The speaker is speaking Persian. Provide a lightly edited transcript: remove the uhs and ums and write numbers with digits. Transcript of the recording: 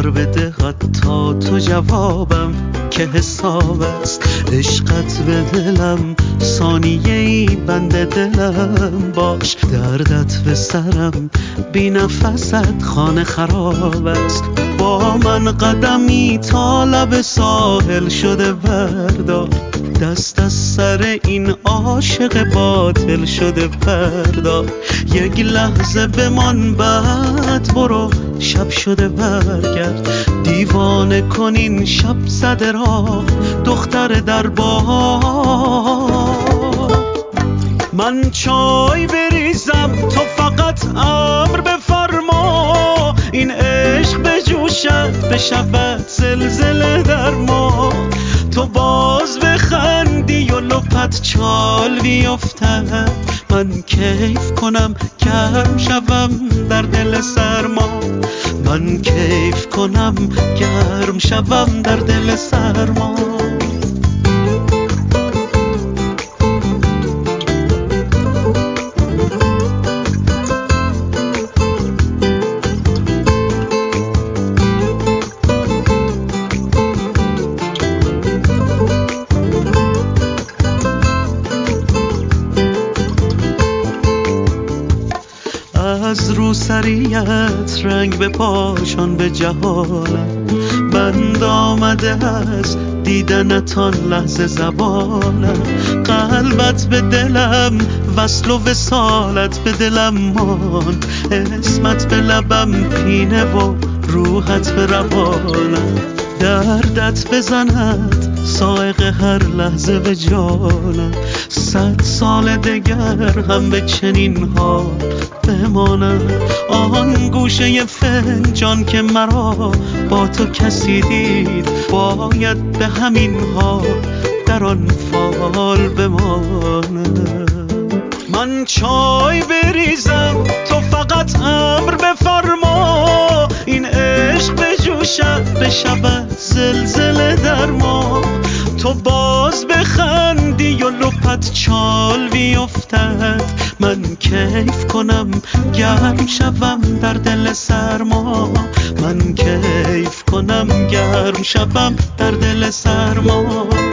سر بده حتی تو جوابم که حساب است. عشقت به دلم ثانیه‌ای بند دلم باش. دردت به سرم بی نفست خانه خراب است. با من قدمی تا لب ساحل شده بردار. دست از سر این عاشق باطل شده بردار. یک لحظه بمان بعد برو شب شده برگرد. دیوانه کنین شب زده راه دختر دربار. من چای بریزم تو فقط امر بفرما. این عشق بجوشد بشود زلزله در ما. تو باز بخندی و لپت چال بیفتد. من کیف کنم گرم شوم در دل سرما. من کیف کنم گرم شوم در دل سرما. از روسریت رنگ به پاشان به جهالم. بند آمده از دیدنتان لحظه زبانم. قلبت به دلم وصل و وصالت به دلم مان. اسمت به لبم پینه و روحت به روانم. دردت بزند سائق هر لحظه به جانم. 100 سال دگر هم به چنین حال بمانم. آن گوشه فنجان که مرا با تو کسی دید باید به همین حال در آن فال بمانم. من چای بریزم تو فقط امر بفرما. این عشق بجوشد بشود زلزله در ما. تو باز بخندی و لپت چال بیفتد. من کیف کنم گرم شوم در دل سرما. من کیف کنم گرم شوم در دل سرما.